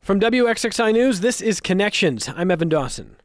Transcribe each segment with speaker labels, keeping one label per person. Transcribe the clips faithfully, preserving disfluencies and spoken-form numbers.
Speaker 1: From W X X I News, this is Connections. I'm Evan Dawson.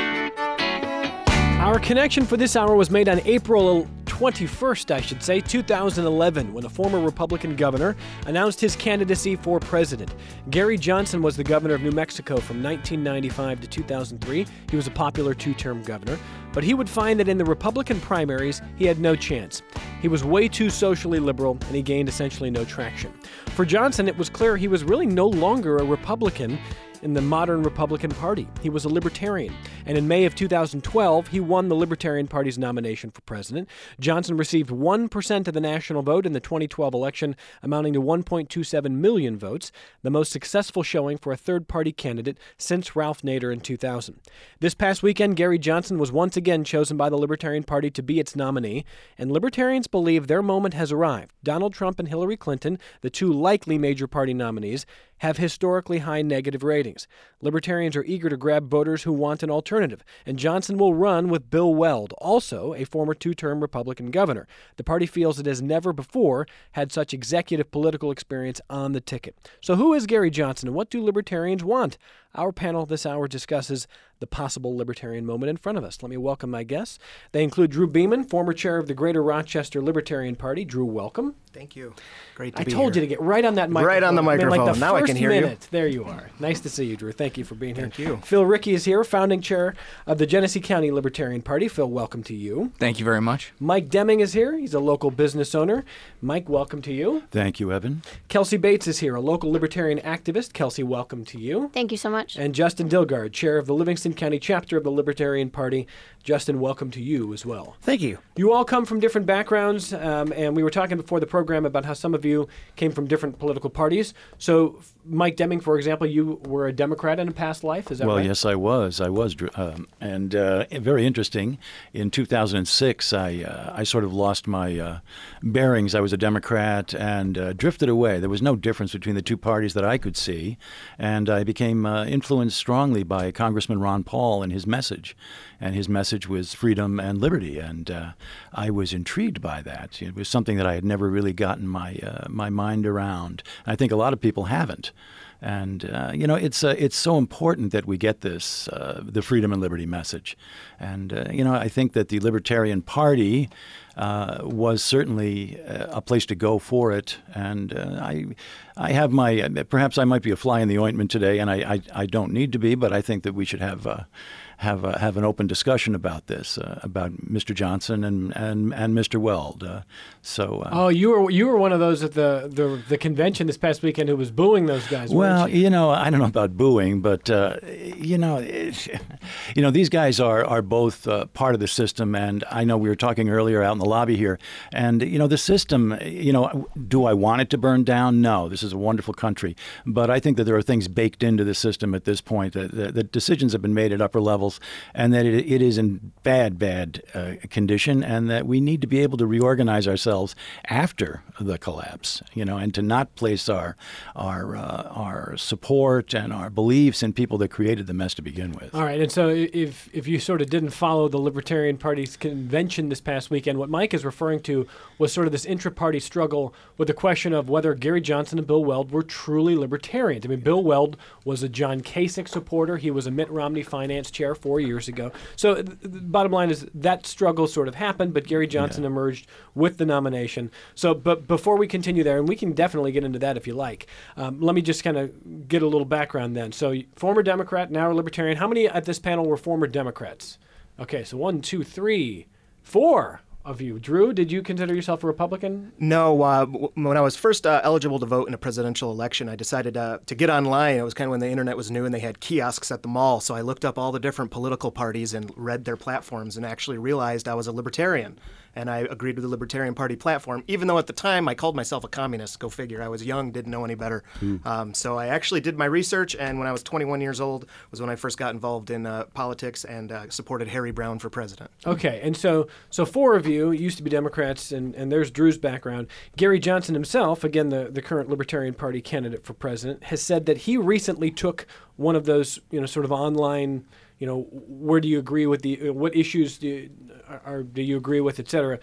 Speaker 1: Our connection for this hour was made on April twenty-first, I should say, two thousand eleven, when a former Republican governor announced his candidacy for president. Gary Johnson was the governor of New Mexico from nineteen ninety-five to two thousand three. He was a popular two-term governor, but he would find that in the Republican primaries, he had no chance. He was way too socially liberal, and he gained essentially no traction. For Johnson, it was clear he was really no longer a Republican in the modern Republican Party. He was a libertarian, and in May of two thousand twelve, he won the Libertarian Party's nomination for president. Johnson received one percent of the national vote in the twenty twelve election, amounting to one point two seven million votes, the most successful showing for a third-party candidate since Ralph Nader in two thousand. This past weekend, Gary Johnson was once again chosen by the Libertarian Party to be its nominee, and libertarians believe their moment has arrived. Donald Trump and Hillary Clinton, the two likely major party nominees, have historically high negative ratings. Libertarians are eager to grab voters who want an alternative, and Johnson will run with Bill Weld, also a former two-term Republican governor. The party feels it has never before had such executive political experience on the ticket. So who is Gary Johnson, and what do libertarians want? Our panel this hour discusses the possible libertarian moment in front of us. Let me welcome my guests. They include Drew Beeman, former chair of the Greater Rochester Libertarian Party. Drew, welcome.
Speaker 2: Thank you. Great to
Speaker 1: I
Speaker 2: be
Speaker 1: told
Speaker 2: here.
Speaker 1: you to get right on that microphone.
Speaker 2: Right on the microphone.
Speaker 1: Like the
Speaker 2: now I can hear
Speaker 1: minute.
Speaker 2: you.
Speaker 1: There you are. Nice to see you, Drew. Thank you for being here.
Speaker 2: Thank you.
Speaker 1: Phil Rickey is here, founding chair of the Genesee County Libertarian Party. Phil, welcome to you.
Speaker 3: Thank you very much.
Speaker 1: Mike Deming is here. He's a local business owner. Mike, welcome to you.
Speaker 4: Thank you, Evan.
Speaker 1: Kelsey Bates is here, a local libertarian activist. Kelsey, welcome to you.
Speaker 5: Thank you so much.
Speaker 1: And Justin Dilgard, chair of the Livingston County chapter of the Libertarian Party. Justin, welcome to you as well.
Speaker 2: Thank you.
Speaker 1: You all come from different backgrounds, um, and we were talking before the program about how some of you came from different political parties. So, Mike Deming, for example, you were a Democrat in a past life, is that
Speaker 4: well,
Speaker 1: right?
Speaker 4: Well, yes, I was. I was. Um, and uh, very interesting. In two thousand six, I uh, I sort of lost my uh, bearings. I was a Democrat and uh, drifted away. There was no difference between the two parties that I could see. And I became uh, influenced strongly by Congressman Ron Paul and his message. And his message was freedom and liberty. And uh, I was intrigued by that. It was something that I had never really gotten my uh, my mind around. And I think a lot of people haven't. And, uh, you know, it's uh, it's so important that we get this, uh, the freedom and liberty message. And, uh, you know, I think that the Libertarian Party uh, was certainly a place to go for it. And uh, I I have my, perhaps I might be a fly in the ointment today, and I, I, I don't need to be, but I think that we should have uh, have uh, have an open discussion about this, uh, about Mister Johnson and and, and Mister Weld. Uh, so. Uh,
Speaker 1: oh, you were you were one of those at the, the the convention this past weekend who was booing those guys.
Speaker 4: Well,
Speaker 1: weren't you?
Speaker 4: you know, I don't know about booing, but uh, you know, it, you know, these guys are are both uh, part of the system, and I know we were talking earlier out in the lobby here, and you know, the system. You know, do I want it to burn down? No. This is a wonderful country, but I think that there are things baked into the system at this point. That, that, that decisions have been made at upper levels, and that it, it is in bad, bad uh, condition, and that we need to be able to reorganize ourselves after the collapse. You know, and to not place our our uh, our support and our beliefs in people that created the mess to begin with.
Speaker 1: All right, and so if if you sort of didn't follow the Libertarian Party's convention this past weekend, what Mike is referring to was sort of this intra-party struggle with the question of whether Gary Johnson and Bill Weld were truly libertarians. I mean, Bill Weld was a John Kasich supporter. He was a Mitt Romney finance chair four years ago. So the bottom line is that struggle sort of happened, but Gary Johnson yeah. emerged with the nomination. So, but before we continue there, and we can definitely get into that if you like, um, let me just kind of get a little background then. So former Democrat, now a Libertarian. How many at this panel were former Democrats? Okay, so one, two, three, four of you. Drew, did you consider yourself a Republican?
Speaker 2: No. Uh, w- when I was first uh, eligible to vote in a presidential election, I decided uh, to get online. It was kind of when the internet was new and they had kiosks at the mall. So I looked up all the different political parties and read their platforms and actually realized I was a libertarian. And I agreed with the Libertarian Party platform, even though at the time I called myself a communist. Go figure. I was young, didn't know any better. Mm. Um, so I actually did my research, and when I was twenty-one years old was when I first got involved in uh, politics and uh, supported Harry Brown for president.
Speaker 1: Okay, and so so four of you used to be Democrats, and, and there's Drew's background. Gary Johnson himself, again the, the current Libertarian Party candidate for president, has said that he recently took one of those, you know, sort of online, you know, where do you agree with the, what issues do you, are, do you agree with, et cetera,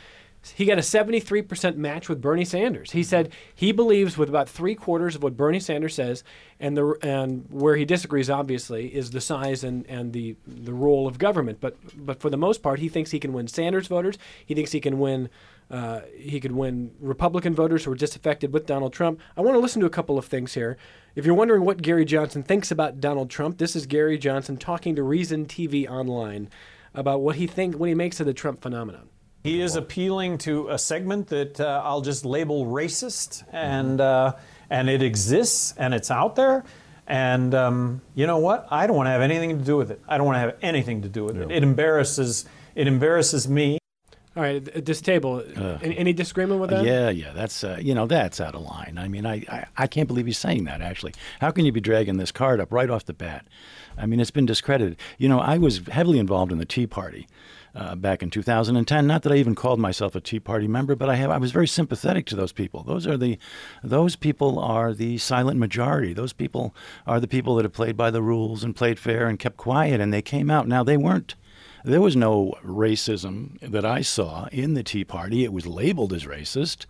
Speaker 1: he got a seventy-three percent match with Bernie Sanders. He said he believes with about three quarters of what Bernie Sanders says, and the and where he disagrees, obviously, is the size and, and the the role of government. But but for the most part, he thinks he can win Sanders voters. He thinks he can win uh, he could win Republican voters who are disaffected with Donald Trump. I want to listen to a couple of things here. If you're wondering what Gary Johnson thinks about Donald Trump, this is Gary Johnson talking to Reason T V Online about what he think what he makes of the Trump phenomenon.
Speaker 3: He is appealing to a segment that uh, I'll just label racist, and uh, and it exists, and it's out there. And um, you know what? I don't want to have anything to do with it. I don't want to have anything to do with it. It embarrasses. It embarrasses me.
Speaker 1: All right, at this table, uh, any, any disagreement with that?
Speaker 4: Yeah, yeah, that's uh, you know that's out of line. I mean, I, I I can't believe he's saying that. Actually, how can you be dragging this card up right off the bat? I mean, it's been discredited. You know, I was heavily involved in the Tea Party uh, back in two thousand ten. Not that I even called myself a Tea Party member, but I have I was very sympathetic to those people. Those are the those people are the silent majority. Those people are the people that have played by the rules and played fair and kept quiet, and they came out. Now they weren't. There was no racism that I saw in the Tea Party. It was labeled as racist,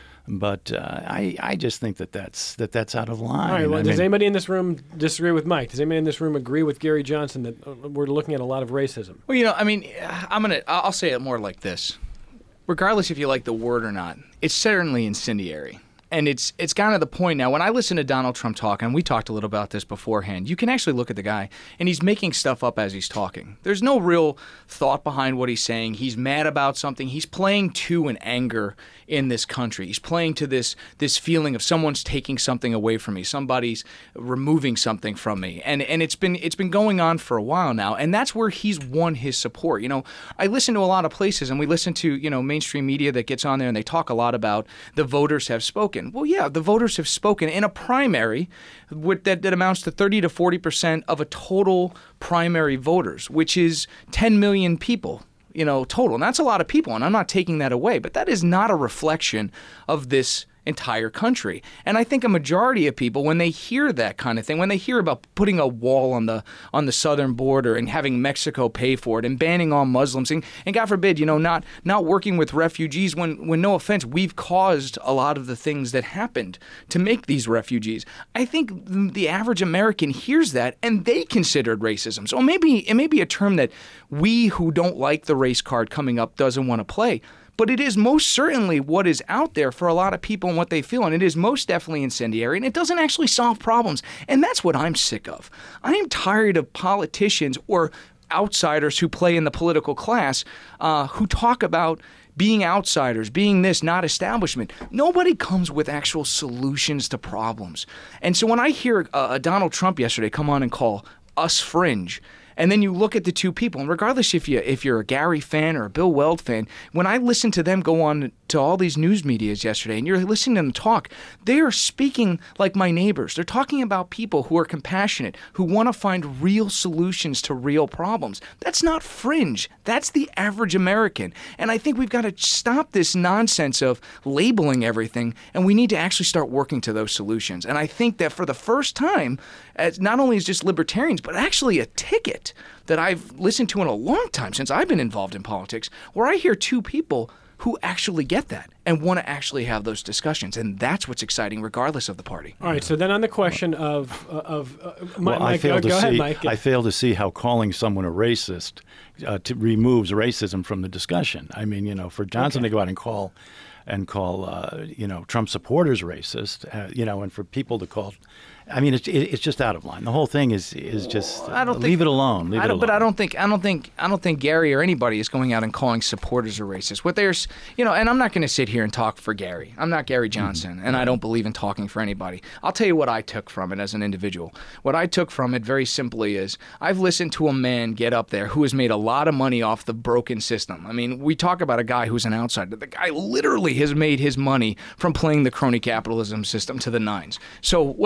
Speaker 4: but uh, I, I just think that that's that that's out of line.
Speaker 1: All right. Well,
Speaker 4: I
Speaker 1: does
Speaker 4: mean,
Speaker 1: anybody in this room disagree with Mike? Does anybody in this room agree with Gary Johnson that uh, we're looking at a lot of racism?
Speaker 5: Well, you know, I mean, I'm gonna I'll say it more like this: regardless if you like the word or not, it's certainly incendiary. And it's it's kind of the point now. When I listen to Donald Trump talk, and we talked a little about this beforehand, you can actually look at the guy, and he's making stuff up as he's talking. There's no real thought behind what he's saying. He's mad about something. He's playing to an anger in this country. He's playing to this this feeling of someone's taking something away from me, somebody's removing something from me, and and it's been it's been going on for a while now, and that's where he's won his support. You know, I listen to a lot of places, and we listen to you know mainstream media that gets on there, and they talk a lot about the voters have spoken. Well, yeah, the voters have spoken in a primary with, that, that amounts to thirty to forty percent of a total primary voters, which is ten million people, you know, total. And that's a lot of people, and I'm not taking that away, but that is not a reflection of this entire country. And I think a majority of people, when they hear that kind of thing, when they hear about putting a wall on the on the southern border and having Mexico pay for it and banning all Muslims and, and God forbid, you know, not not working with refugees when, when no offense, we've caused a lot of the things that happened to make these refugees. I think the average American hears that and they consider it racism. So maybe it may be a term that we who don't like the race card coming up doesn't want to play. But it is most certainly what is out there for a lot of people and what they feel. And it is most definitely incendiary. And it doesn't actually solve problems. And that's what I'm sick of. I am tired of politicians or outsiders who play in the political class uh, who talk about being outsiders, being this, not establishment. Nobody comes with actual solutions to problems. And so when I hear uh, Donald Trump yesterday come on and call us fringe, and then you look at the two people, and regardless if you if you're a Gary fan or a Bill Weld fan, when I listen to them go on to all these news medias yesterday, and you're listening to them talk, they are speaking like my neighbors. They're talking about people who are compassionate, who want to find real solutions to real problems. That's not fringe. That's the average American. And I think we've got to stop this nonsense of labeling everything, and we need to actually start working to those solutions. And I think that for the first time, as not only is just libertarians, but actually a ticket that I've listened to in a long time since I've been involved in politics, where I hear two people who actually get that and want to actually have those discussions. And that's what's exciting regardless of the party.
Speaker 1: All right, so then on the question of... Uh, of uh,
Speaker 4: well,
Speaker 1: Mike,
Speaker 4: I fail
Speaker 1: go
Speaker 4: to
Speaker 1: ahead,
Speaker 4: see,
Speaker 1: Mike.
Speaker 4: I fail to see how calling someone a racist uh, to, removes racism from the discussion. I mean, you know, for Johnson
Speaker 1: Okay.
Speaker 4: to go out and call and call, uh, you know, Trump supporters racist, uh, you know, and for people to call... I mean, it's it's just out of line. The whole thing is is just uh,
Speaker 5: I don't
Speaker 4: leave
Speaker 5: think,
Speaker 4: it alone. Leave
Speaker 5: I
Speaker 4: it
Speaker 5: don't,
Speaker 4: alone.
Speaker 5: But I don't think I don't think I don't think Gary or anybody is going out and calling supporters a racist. What there's, you know, and I'm not going to sit here and talk for Gary. I'm not Gary Johnson, mm-hmm. and I don't believe in talking for anybody. I'll tell you what I took from it as an individual. What I took from it very simply is I've listened to a man get up there who has made a lot of money off the broken system. I mean, we talk about a guy who's an outsider. The guy literally has made his money from playing the crony capitalism system to the nines. So whatever. I mean.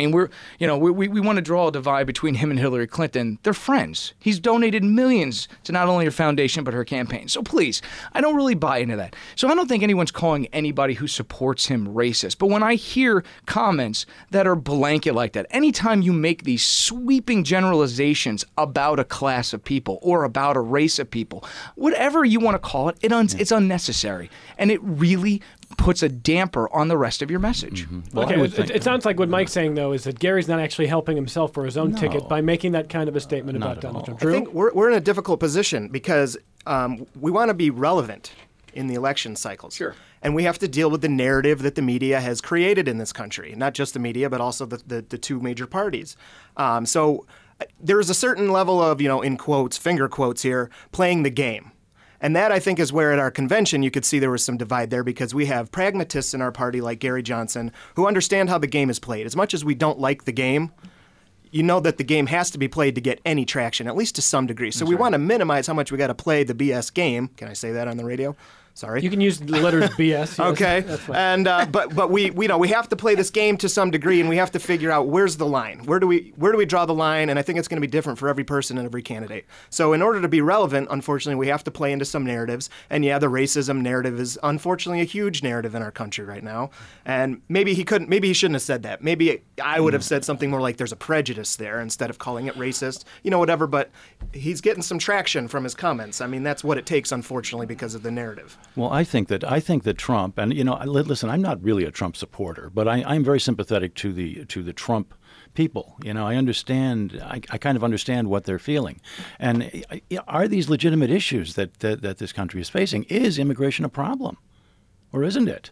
Speaker 5: mean, we're, you know, we, we, we want to draw a divide between him and Hillary Clinton. They're friends. He's donated millions to not only her foundation, but her campaign. So please, I don't really buy into that. So I don't think anyone's calling anybody who supports him racist. But when I hear comments that are blanket like that, anytime you make these sweeping generalizations about a class of people or about a race of people, whatever you want to call it, it un- it's unnecessary. And it really puts a damper on the rest of your message.
Speaker 4: Mm-hmm. Well,
Speaker 1: okay, it, it sounds like what Mike's saying, though, is that Gary's not actually helping himself for his own
Speaker 4: No.
Speaker 1: ticket by making that kind of a statement
Speaker 4: Not
Speaker 1: about
Speaker 4: at
Speaker 1: Donald
Speaker 4: all.
Speaker 1: Trump.
Speaker 2: I
Speaker 1: Drew?
Speaker 2: think we're, we're in a difficult position because um, we want to be relevant in the election cycles.
Speaker 5: Sure.
Speaker 2: And we have to deal with the narrative that the media has created in this country, not just the media, but also the, the, the two major parties. Um, so uh, there is a certain level of, you know, in quotes, finger quotes here, playing the game. And that, I think, is where at our convention you could see there was some divide there because we have pragmatists in our party like Gary Johnson who understand how the game is played. As much as we don't like the game, you know that the game has to be played to get any traction, at least to some degree. So
Speaker 5: That's
Speaker 2: we
Speaker 5: right.
Speaker 2: want to minimize how much we got to play the B S game. Can I say that on the radio? Sorry.
Speaker 1: You can use the letters B S. Yes,
Speaker 2: Okay,
Speaker 1: that's fine.
Speaker 2: and uh, but but we we know we have to play this game to some degree, and we have to figure out where's the line. Where do we where do we draw the line? And I think it's going to be different for every person and every candidate. So in order to be relevant, unfortunately, we have to play into some narratives. And yeah, the racism narrative is unfortunately a huge narrative in our country right now. And maybe he couldn't, maybe he shouldn't have said that. Maybe I would have said something more like there's a prejudice there instead of calling it racist. You know, whatever. But he's getting some traction from his comments. I mean, that's what it takes, unfortunately, because of the narrative.
Speaker 4: Well, I think that I think that Trump, and you know, I- listen, I'm not really a Trump supporter, but I, I'm very sympathetic to the to the Trump people. You know, I understand. I, I kind of understand what they're feeling, and uh, are these legitimate issues that, that that this country is facing? Is immigration a problem, or isn't it?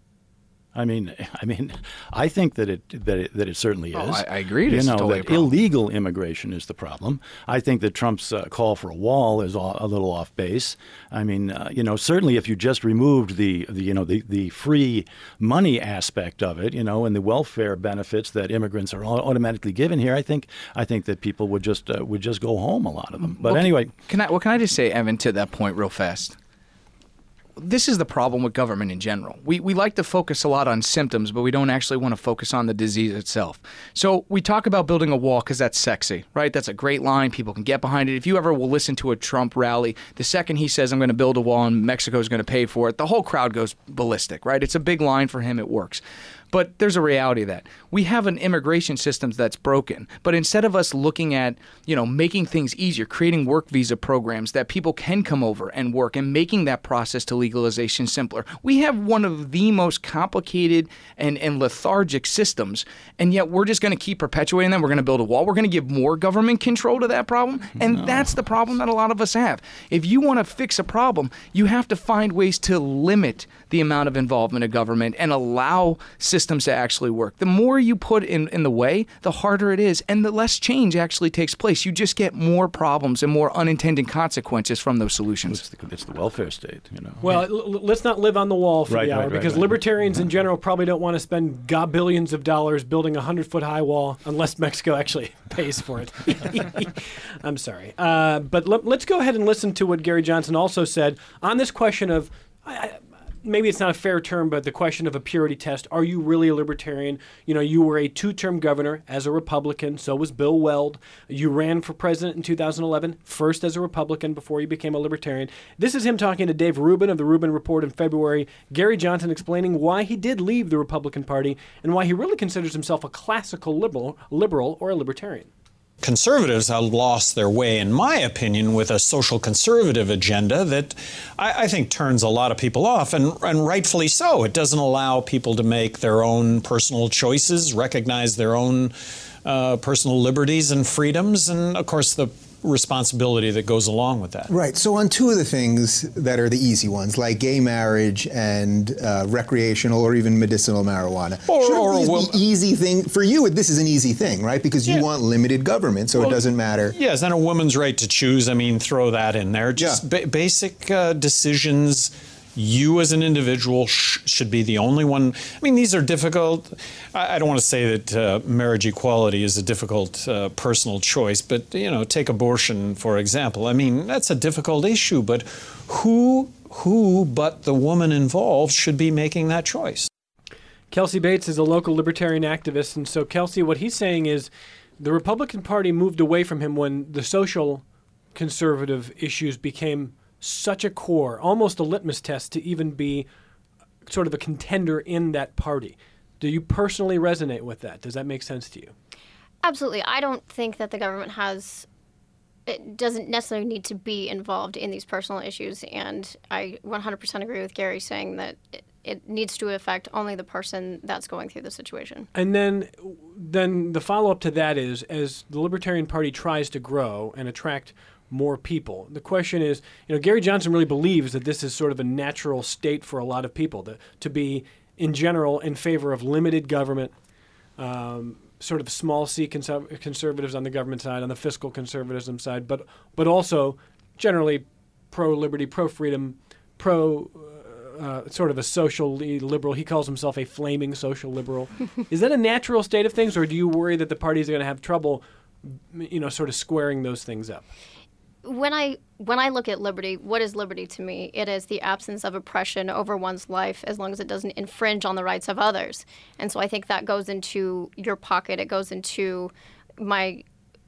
Speaker 4: I mean, I mean, I think that it that it, that it certainly is.
Speaker 5: Oh, I- I agree. It
Speaker 4: You
Speaker 5: is
Speaker 4: know,
Speaker 5: totally a
Speaker 4: that
Speaker 5: problem.
Speaker 4: illegal immigration is the problem. I think that Trump's uh, call for a wall is a a little off base. I mean, uh, you know, certainly if you just removed the, the you know the, the free money aspect of it, you know, and the welfare benefits that immigrants are au- automatically given here, I think I think that people would just uh, would just go home. A lot of them. But
Speaker 5: Well,
Speaker 4: anyway,
Speaker 5: Can I, well, can I just say, Evan, to that point real fast? This is the problem with government in general. We we like to focus a lot on symptoms, but we don't actually want to focus on the disease itself. So we talk about building a wall because that's sexy, right? That's a great line. People can get behind it. If you ever will listen to a Trump rally, the second he says, I'm going to build a wall and Mexico's going to pay for it, the whole crowd goes ballistic, right? It's a big line for him. It works. But there's a reality of that. We have an immigration system that's broken. But instead of us looking at, you know, making things easier, creating work visa programs that people can come over and work and making that process to legalization simpler, we have one of the most complicated and, and lethargic systems. And yet we're just going to keep perpetuating them. We're going to build a wall. We're going to give more government control to that problem. And no. That's the problem that a lot of us have. If you want to fix a problem, you have to find ways to limit the amount of involvement of government and allow systems to actually work. The more you put in, in the way, the harder it is, and the less change actually takes place. You just get more problems and more unintended consequences from those solutions.
Speaker 4: it's the, it's the welfare state, you know.
Speaker 1: Well, l- l- let's not live on the wall for
Speaker 4: Right,
Speaker 1: the hour
Speaker 4: right, right,
Speaker 1: because
Speaker 4: right.
Speaker 1: libertarians in general probably don't want to spend gobillions of dollars building a hundred-foot high wall unless Mexico actually pays for it. I'm sorry. Uh, but let, let's go ahead and listen to what Gary Johnson also said on this question of I, I, maybe it's not a fair term, but the question of a purity test. Are you really a libertarian? You know, you were a two-term governor as a Republican. So was Bill Weld. You ran for president in two thousand eleven, first as a Republican before you became a libertarian. This is him talking to Dave Rubin of the Rubin Report in February. Gary Johnson explaining why he did leave the Republican Party and why he really considers himself a classical liberal, liberal or a libertarian.
Speaker 6: Conservatives have lost their way, in my opinion, with a social conservative agenda that I, I think turns a lot of people off, and, and rightfully so. It doesn't allow people to make their own personal choices, recognize their own uh, personal liberties and freedoms, and, of course, the responsibility that goes along with that.
Speaker 7: Right. So on two of the things that are the easy ones, like gay marriage and uh, recreational or even medicinal marijuana,
Speaker 6: Or-
Speaker 7: shouldn't
Speaker 6: or a
Speaker 7: these
Speaker 6: wo-
Speaker 7: be easy thing for you? This is an easy thing, right? Because you
Speaker 6: Yeah.
Speaker 7: want limited government, so
Speaker 6: Well,
Speaker 7: it doesn't matter.
Speaker 6: Yes, and a woman's right to choose. I mean, throw that in there. Just
Speaker 7: Yeah.
Speaker 6: ba- basic uh, decisions. You as an individual sh- should be the only one. I mean, these are difficult. I, I don't want to say that uh, marriage equality is a difficult uh, personal choice, but, you know, take abortion, for example. I mean, that's a difficult issue, but who, who but the woman involved should be making that choice?
Speaker 1: Kelsey Bates is a local libertarian activist, and so Kelsey, what he's saying is the Republican Party moved away from him when the social conservative issues became such a core, almost a litmus test to even be sort of a contender in that party. Do you personally resonate with that? Does that make sense to you?
Speaker 8: Absolutely. I don't think that the government has, it doesn't necessarily need to be involved in these personal issues. And I one hundred percent agree with Gary saying that it, it needs to affect only the person that's going through the situation.
Speaker 1: And then, then the follow-up to that is, as the Libertarian Party tries to grow and attract more people, the question is, you know, Gary Johnson really believes that this is sort of a natural state for a lot of people, to, to be, in general, in favor of limited government, um, sort of small C conserv- conservatives on the government side, on the fiscal conservatism side, but but also generally pro-liberty, pro-freedom, pro uh, sort of a socially liberal. He calls himself a flaming social liberal. Is that a natural state of things, or do you worry that the parties are going to have trouble, you know, sort of squaring those things up?
Speaker 8: When I when I look at liberty, what is liberty to me? It is the absence of oppression over one's life as long as it doesn't infringe on the rights of others. And so I think that goes into your pocket. It goes into my,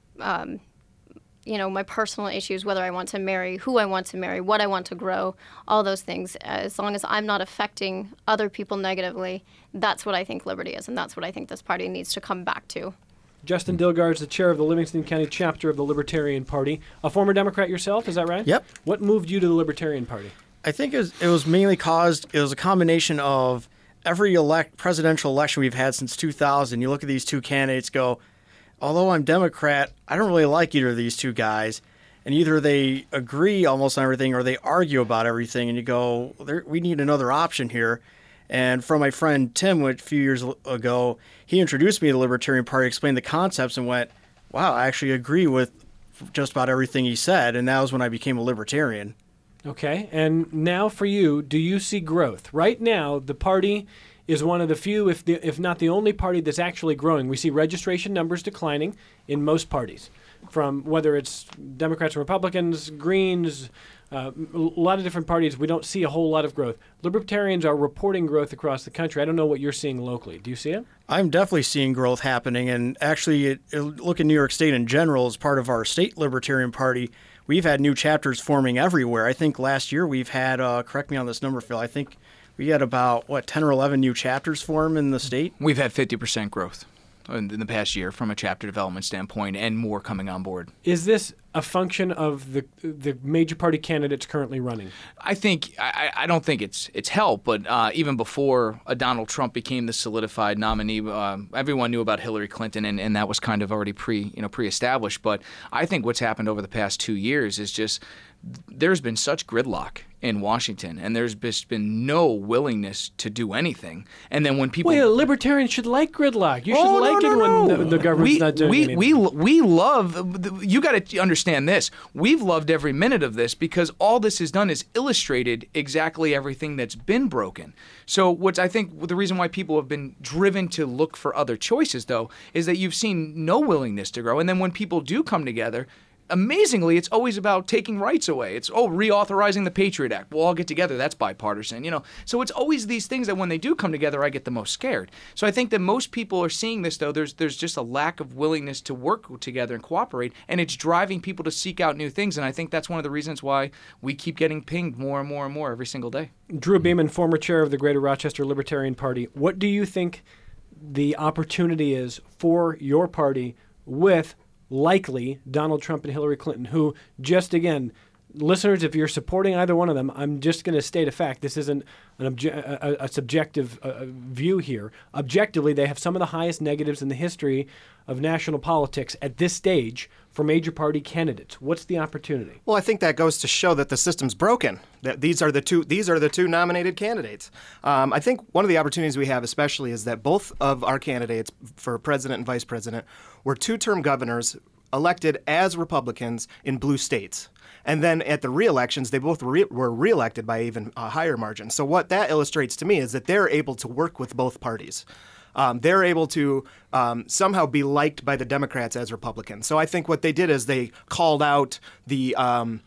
Speaker 8: um, you know, my personal issues, whether I want to marry, who I want to marry, what I want to grow, all those things. As long as I'm not affecting other people negatively, that's what I think liberty is, and that's what I think this party needs to come back to.
Speaker 1: Justin Dilgard is the chair of the Livingston County chapter of the Libertarian Party. A former Democrat yourself, is that right?
Speaker 9: Yep.
Speaker 1: What moved you to the Libertarian Party?
Speaker 9: I think it was, it was mainly caused, it was a combination of every elect presidential election we've had since two thousand. You look at these two candidates, go, although I'm Democrat, I don't really like either of these two guys. And either they agree almost on everything or they argue about everything. And you go, we need another option here. And from my friend Tim, a few years ago, he introduced me to the Libertarian Party, explained the concepts, and went, wow, I actually agree with just about everything he said. And that was when I became a libertarian.
Speaker 1: Okay. And now for you, do you see growth? Right now, the party is one of the few, if the, if not the only party that's actually growing. We see registration numbers declining in most parties, from whether it's Democrats and Republicans, Greens, Uh, a lot of different parties. We don't see a whole lot of growth. Libertarians are reporting growth across the country. I don't know what you're seeing locally. Do you see it?
Speaker 9: I'm definitely seeing growth happening. And actually, it, it, look at New York State in general as part of our state Libertarian Party. We've had new chapters forming everywhere. I think last year we've had, uh, correct me on this number, Phil, I think we had about, what, ten or eleven new chapters form in the state?
Speaker 5: We've had fifty percent growth in the past year from a chapter development standpoint, and more coming on board.
Speaker 1: Is this a function of the the major party candidates currently running?
Speaker 5: I think I, I don't think it's it's helped, but uh, even before uh, Donald Trump became the solidified nominee, uh, everyone knew about Hillary Clinton, and, and that was kind of already pre you know pre-established. But I think what's happened over the past two years is just there's been such gridlock in Washington, and there's just been no willingness to do anything. And then when people,
Speaker 1: well, libertarians should like gridlock. You should
Speaker 5: oh,
Speaker 1: like
Speaker 5: no,
Speaker 1: it
Speaker 5: no,
Speaker 1: when
Speaker 5: no.
Speaker 1: the, the government's
Speaker 5: we,
Speaker 1: not doing
Speaker 5: we,
Speaker 1: anything.
Speaker 5: We we love. You got to understand this. We've loved every minute of this because all this has done is illustrated exactly everything that's been broken. So what's I think the reason why people have been driven to look for other choices, though, is that you've seen no willingness to grow. And then when people do come together, amazingly, it's always about taking rights away. It's, oh, reauthorizing the Patriot Act. We'll all get together. That's bipartisan, you know. So it's always these things that when they do come together, I get the most scared. So I think that most people are seeing this, though. There's there's just a lack of willingness to work together and cooperate, and it's driving people to seek out new things. And I think that's one of the reasons why we keep getting pinged more and more and more every single day.
Speaker 1: Drew Beeman, former chair of the Greater Rochester Libertarian Party. What do you think the opportunity is for your party with likely Donald Trump and Hillary Clinton, who just, again, listeners, if you're supporting either one of them, I'm just going to state a fact. This isn't an obje- a, a subjective uh, view here. Objectively, they have some of the highest negatives in the history of national politics at this stage for major party candidates. What's the opportunity?
Speaker 2: Well, I think that goes to show that the system's broken. That these are the two these are the two nominated candidates. Um, I think one of the opportunities we have, especially, is that both of our candidates for president and vice president were two-term governors elected as Republicans in blue states. And then at the re-elections, they both re- were re-elected by even a higher margin. So what that illustrates to me is that they're able to work with both parties. Um, they're able to um, somehow be liked by the Democrats as Republicans. So I think what they did is they called out the um,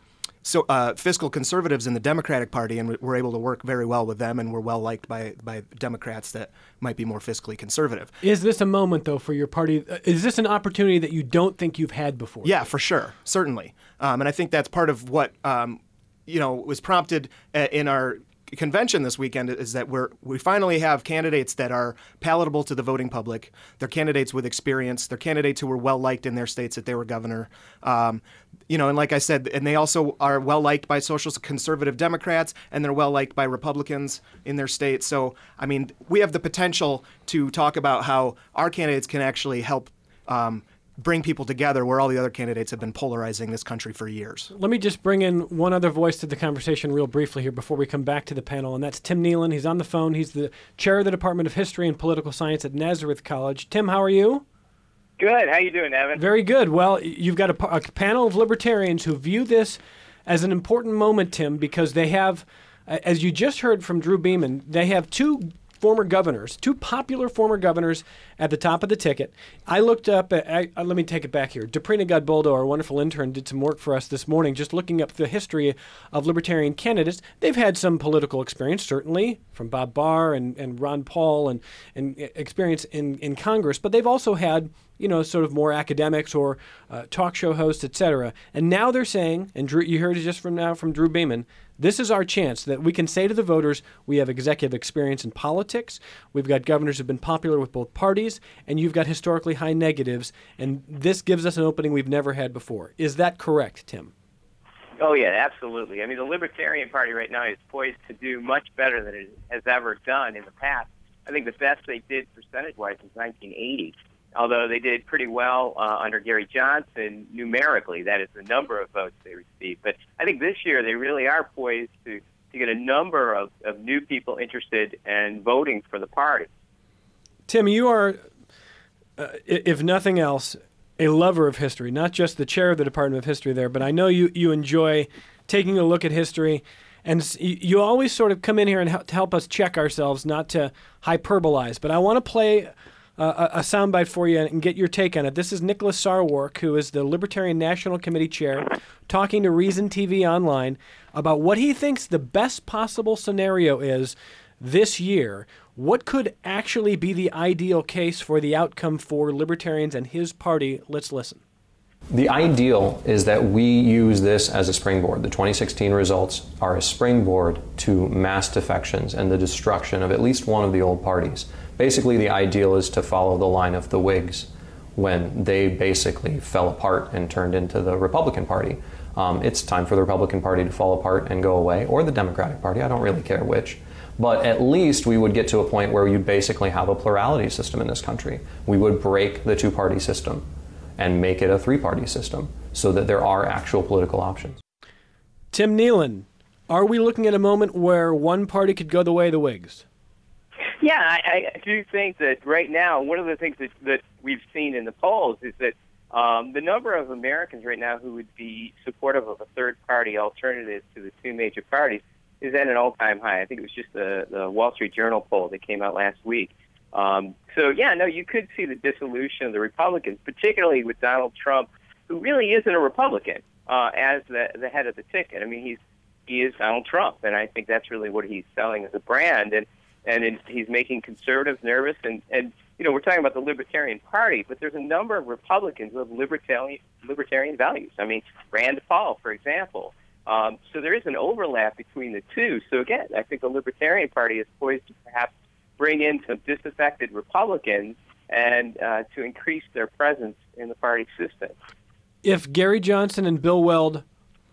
Speaker 2: so uh, fiscal conservatives in the Democratic Party, and we're able to work very well with them, and we're well liked by by Democrats that might be more fiscally conservative.
Speaker 1: Is this a moment, though, for your party? Is this an opportunity that you don't think you've had before?
Speaker 2: Yeah, for sure, certainly, um, and I think that's part of what um, you know was prompted in our convention this weekend is that we're we finally have candidates that are palatable to the voting public. They're candidates with experience. They're candidates who were well liked in their states that they were governor. Um, you know, and like I said, and they also are well liked by social conservative Democrats, and they're well liked by Republicans in their states. So, I mean, we have the potential to talk about how our candidates can actually help um, bring people together where all the other candidates have been polarizing this country for years.
Speaker 1: Let me just bring in one other voice to the conversation real briefly here before we come back to the panel, and that's Tim Nealon. He's on the phone. He's the chair of the Department of History and Political Science at Nazareth College. Tim, how are you?
Speaker 10: Good. How you doing, Evan?
Speaker 1: Very good. Well, you've got a, a panel of libertarians who view this as an important moment, Tim, because they have, as you just heard from Drew Beeman, they have two former governors, two popular former governors at the top of the ticket. I looked up, at, I, uh, let me take it back here. Deprina Godboldo, our wonderful intern, did some work for us this morning just looking up the history of libertarian candidates. They've had some political experience, certainly, from Bob Barr and, and Ron Paul and, and experience in, in Congress, but they've also had, you know, sort of more academics or uh, talk show hosts, et cetera. And now they're saying, and Drew, you heard it just from now from Drew Beeman, this is our chance that we can say to the voters, we have executive experience in politics, we've got governors who've been popular with both parties, and you've got historically high negatives, and this gives us an opening we've never had before. Is that correct, Tim?
Speaker 10: Oh, yeah, absolutely. I mean, the Libertarian Party right now is poised to do much better than it has ever done in the past. I think the best they did percentage-wise was nineteen eighty. Although they did pretty well uh, under Gary Johnson numerically, that is the number of votes they received. But I think this year they really are poised to, to get a number of, of new people interested and voting for the party.
Speaker 1: Tim, you are, uh, if nothing else, a lover of history, not just the chair of the Department of History there, but I know you, you enjoy taking a look at history. And you always sort of come in here and help, to help us check ourselves, not to hyperbolize. But I want to play Uh, a, a soundbite for you and get your take on it. This is Nicholas Sarwark, who is the Libertarian National Committee chair, talking to Reason T V Online about what he thinks the best possible scenario is this year. What could actually be the ideal case for the outcome for libertarians and his party? Let's listen.
Speaker 11: The ideal is that we use this as a springboard. The twenty sixteen results are a springboard to mass defections and the destruction of at least one of the old parties. Basically, the ideal is to follow the line of the Whigs when they basically fell apart and turned into the Republican Party. Um, it's time for the Republican Party to fall apart and go away, or the Democratic Party, I don't really care which. But at least we would get to a point where you'd basically have a plurality system in this country. We would break the two-party system and make it a three-party system so that there are actual political options.
Speaker 1: Tim Nealon, are we looking at a moment where one party could go the way of the Whigs?
Speaker 10: Yeah, I, I do think that right now, one of the things that, that we've seen in the polls is that um, the number of Americans right now who would be supportive of a third-party alternative to the two major parties is at an all-time high. I think it was just the, the Wall Street Journal poll that came out last week. Um, so, yeah, no, you could see the dissolution of the Republicans, particularly with Donald Trump, who really isn't a Republican, uh, as the, the head of the ticket. I mean, he's he is Donald Trump, and I think that's really what he's selling as a brand. And And it, he's making conservatives nervous. And, and, you know, we're talking about the Libertarian Party, but there's a number of Republicans who have libertarian, libertarian values. I mean, Rand Paul, for example. Um, so there is an overlap between the two. So, again, I think the Libertarian Party is poised to perhaps bring in some disaffected Republicans and uh, to increase their presence in the party system.
Speaker 1: If Gary Johnson and Bill Weld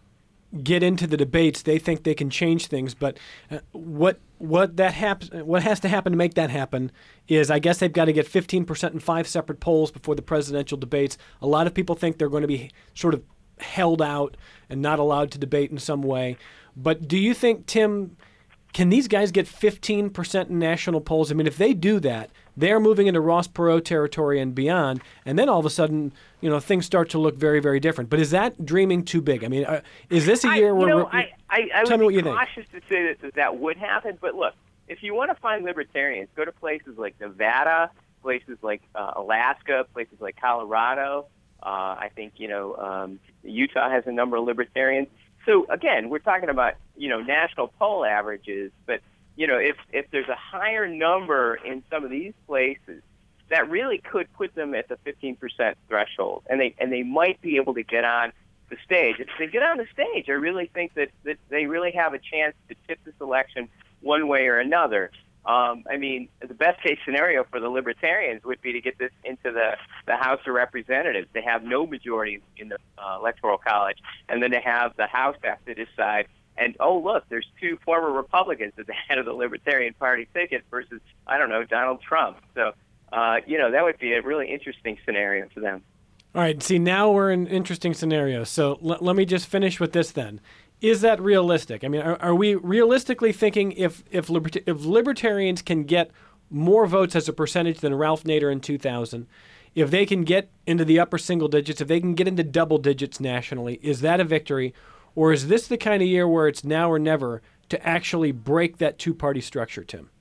Speaker 1: get into the debates, they think they can change things. But uh, what what that happens, what has to happen to make that happen is, I guess they've got to get fifteen percent in five separate polls before the presidential debates. A lot of people think they're going to be sort of held out and not allowed to debate in some way. But do you think, Tim, can these guys get fifteen percent in national polls? I mean, if they do that, they're moving into Ross Perot territory and beyond, and then all of a sudden, you know, things start to look very, very different. But is that dreaming too big? I mean, uh, is this a year
Speaker 10: I,
Speaker 1: where...
Speaker 10: You know,
Speaker 1: we're,
Speaker 10: I, I, I
Speaker 1: tell me
Speaker 10: would
Speaker 1: what
Speaker 10: be
Speaker 1: you
Speaker 10: cautious
Speaker 1: think.
Speaker 10: to say that, that that would happen, but look, if you want to find libertarians, go to places like Nevada, places like uh, Alaska, places like Colorado. Uh, I think, you know, um, Utah has a number of libertarians. so again, we're talking about, you know, national poll averages, but, you know, if, if there's a higher number in some of these places, that really could put them at the fifteen percent threshold, and they and they might be able to get on the stage. If they get on the stage, I really think that, that they really have a chance to tip this election one way or another. Um, I mean, the best case scenario for the Libertarians would be to get this into the, the House of Representatives. They have no majority in the uh, Electoral College, and then to have the House have to decide. And, oh, look, there's two former Republicans at the head of the Libertarian Party ticket versus, I don't know, Donald Trump. So, uh, you know, that would be a really interesting scenario for them.
Speaker 1: All right, see, now we're in interesting scenarios. So l- let me just finish with this then. Is that realistic? I mean, are, are we realistically thinking if if, libert- if libertarians can get more votes as a percentage than Ralph Nader in two thousand, if they can get into the upper single digits, if they can get into double digits nationally, is that a victory? Or is this the kind of year where it's now or never to actually break that two-party structure, Tim?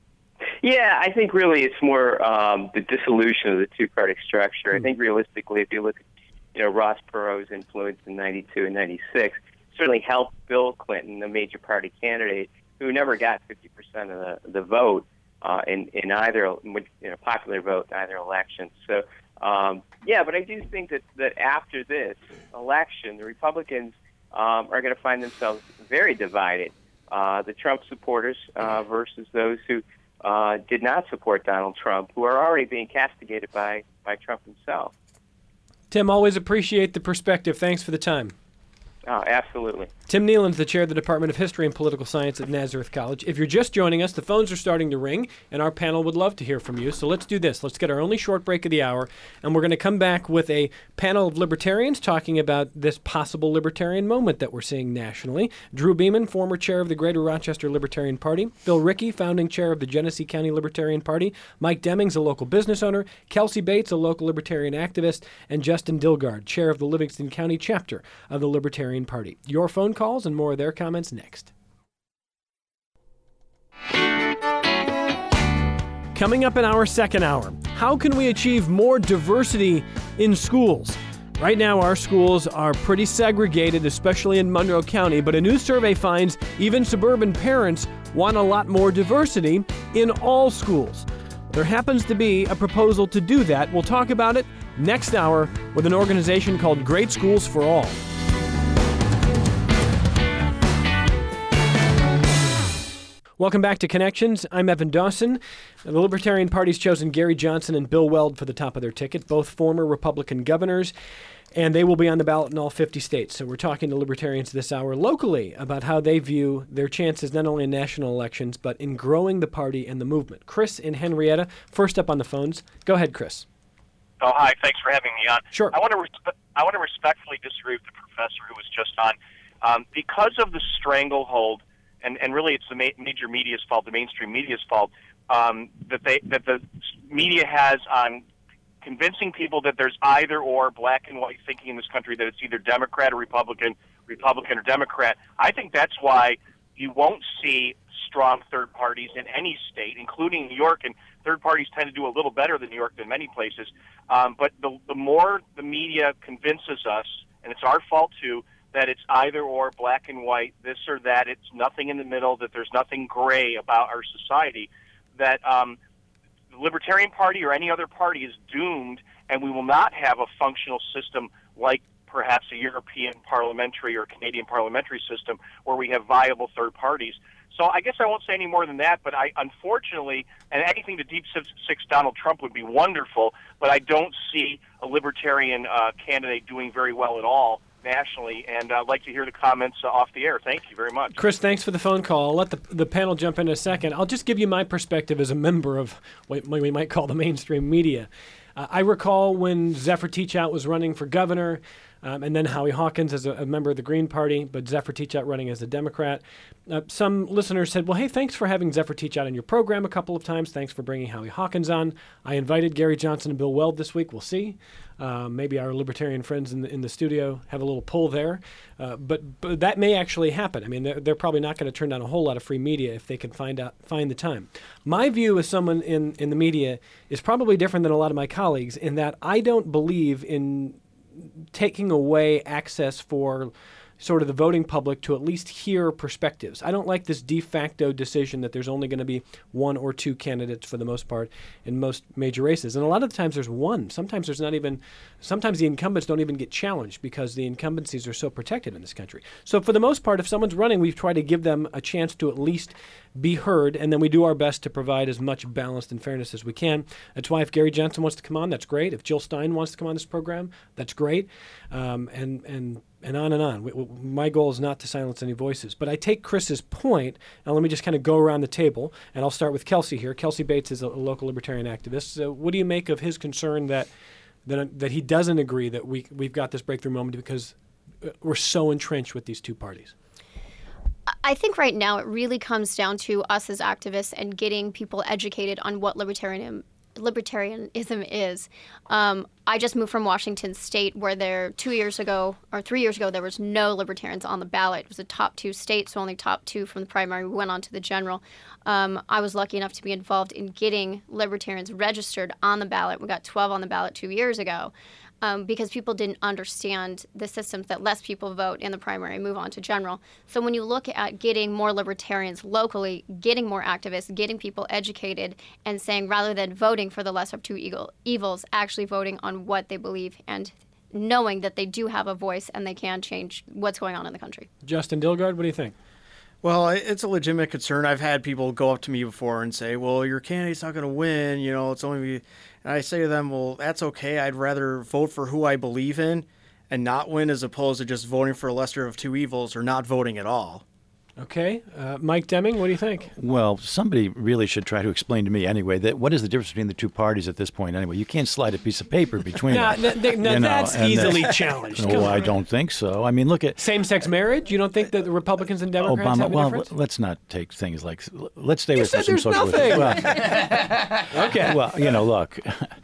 Speaker 10: Yeah, I think really it's more um, the dissolution of the two-party structure. Mm. I think realistically, if you look at, you know, Ross Perot's influence in ninety-two and ninety-six, certainly helped Bill Clinton, the major party candidate, who never got fifty percent of the, the vote uh, in, in either, you know, popular vote in either election. So, um, yeah, but I do think that, that after this election, the Republicans um, are going to find themselves very divided. Uh, the Trump supporters uh, versus those who uh, did not support Donald Trump, who are already being castigated by, by Trump himself.
Speaker 1: Tim, always appreciate the perspective. Thanks for the time.
Speaker 10: Oh, absolutely.
Speaker 1: Tim Nealon's the chair of the Department of History and Political Science at Nazareth College. If you're just joining us, the phones are starting to ring, and our panel would love to hear from you. So let's do this. Let's get our only short break of the hour, and we're going to come back with a panel of libertarians talking about this possible libertarian moment that we're seeing nationally. Drew Beeman, former chair of the Greater Rochester Libertarian Party. Phil Rickey, founding chair of the Genesee County Libertarian Party. Mike Demings, a local business owner. Kelsey Bates, a local libertarian activist. And Justin Dilgard, chair of the Livingston County chapter of the Libertarian Party. Your phone calls and more of their comments next. Coming up in our second hour, how can we achieve more diversity in schools? Right now, our schools are pretty segregated, especially in Monroe County, but a new survey finds even suburban parents want a lot more diversity in all schools. There happens to be a proposal to do that. We'll talk about it next hour with an organization called Great Schools for All. Welcome back to Connections. I'm Evan Dawson. The Libertarian Party's chosen Gary Johnson and Bill Weld for the top of their ticket, both former Republican governors, and they will be on the ballot in all fifty states. So we're talking to libertarians this hour locally about how they view their chances not only in national elections, but in growing the party and the movement. Chris in Henrietta, first up on the phones. Go ahead, Chris.
Speaker 12: Oh, hi. Thanks for having me on.
Speaker 1: Sure.
Speaker 12: I want to respe- I want to respectfully disagree with the professor who was just on. Um, because of the stranglehold, and, and really it's the ma- major media's fault, the mainstream media's fault, um, that they that the media has on convincing people that there's either or black and white thinking in this country, that it's either Democrat or Republican, Republican or Democrat. I think that's why you won't see strong third parties in any state, including New York, and third parties tend to do a little better than New York than many places. Um, but the, the more the media convinces us, and it's our fault too, that it's either or, black and white, this or that, it's nothing in the middle, that there's nothing gray about our society, that um, the Libertarian Party or any other party is doomed, and we will not have a functional system like perhaps a European parliamentary or Canadian parliamentary system where we have viable third parties. So I guess I won't say any more than that, but I unfortunately, and anything to Deep Six Donald Trump would be wonderful, but I don't see a Libertarian uh, candidate doing very well at all nationally, and I'd like to hear the comments uh, off the air. Thank you very much.
Speaker 1: Chris, thanks for the phone call. I'll let the, the panel jump in a second. I'll just give you my perspective as a member of what we might call the mainstream media. Uh, I recall when Zephyr Teachout was running for governor, um, and then Howie Hawkins as a, a member of the Green Party, but Zephyr Teachout running as a Democrat. Uh, some listeners said, well, hey, thanks for having Zephyr Teachout on your program a couple of times. Thanks for bringing Howie Hawkins on. I invited Gary Johnson and Bill Weld this week. We'll see. Uh, maybe our libertarian friends in the, in the studio have a little pull there. Uh, but, but that may actually happen. I mean, they're, they're probably not going to turn down a whole lot of free media if they can find out find the time. My view as someone in, in the media is probably different than a lot of my colleagues in that I don't believe in taking away access for sort of the voting public to at least hear perspectives. I don't like this de facto decision that there's only going to be one or two candidates for the most part in most major races. And a lot of the times there's one. Sometimes there's not even, sometimes the incumbents don't even get challenged because the incumbencies are so protected in this country. So for the most part, if someone's running, we try to give them a chance to at least be heard, and then we do our best to provide as much balance and fairness as we can. That's why if Gary Johnson wants to come on, that's great. If Jill Stein wants to come on this program, that's great. Um, and, and and on and on. We, we, my goal is not to silence any voices. But I take Chris's point. Now let me just kind of go around the table, and I'll start with Kelsey here. Kelsey Bates is a, a local libertarian activist. So what do you make of his concern that that, that he doesn't agree that we, we've got this breakthrough moment because we're so entrenched with these two parties?
Speaker 8: I think right now it really comes down to us as activists and getting people educated on what libertarianism libertarianism is. Um, I just moved from Washington State, where there two years ago or three years ago there was no libertarians on the ballot. It was a top two state, so only top two from the primary went on to the general. Um, I was lucky enough to be involved in getting libertarians registered on the ballot. We got twelve on the ballot two years ago. Um, because people didn't understand the systems that less people vote in the primary move on to general. So when you look at getting more libertarians locally, getting more activists, getting people educated, and saying rather than voting for the lesser of two evil, evils, actually voting on what they believe and knowing that they do have a voice and they can change what's going on in the country.
Speaker 1: Justin Dilgard, what do you think?
Speaker 9: Well, it's a legitimate concern. I've had people go up to me before and say, well, your candidate's not going to win. You know, it's only... And I say to them, well, that's okay. I'd rather vote for who I believe in and not win as opposed to just voting for a lesser of two evils or not voting at all.
Speaker 1: Okay. Uh, Mike Deming, what do you think?
Speaker 4: Well, somebody really should try to explain to me anyway that what is the difference between the two parties at this point anyway? You can't slide a piece of paper between
Speaker 1: now,
Speaker 4: them.
Speaker 1: Th- th- now
Speaker 4: you know,
Speaker 1: that's easily uh, challenged.
Speaker 4: No, I don't think so. I mean, look at...
Speaker 1: Same-sex marriage? You don't think that the Republicans and Democrats
Speaker 4: Obama,
Speaker 1: have a
Speaker 4: well,
Speaker 1: difference?
Speaker 4: let's not take things like... Let's stay
Speaker 1: you
Speaker 4: with
Speaker 1: said
Speaker 4: some
Speaker 1: there's
Speaker 4: socialism.
Speaker 1: nothing.
Speaker 4: Well,
Speaker 1: okay.
Speaker 4: Well, you know, look...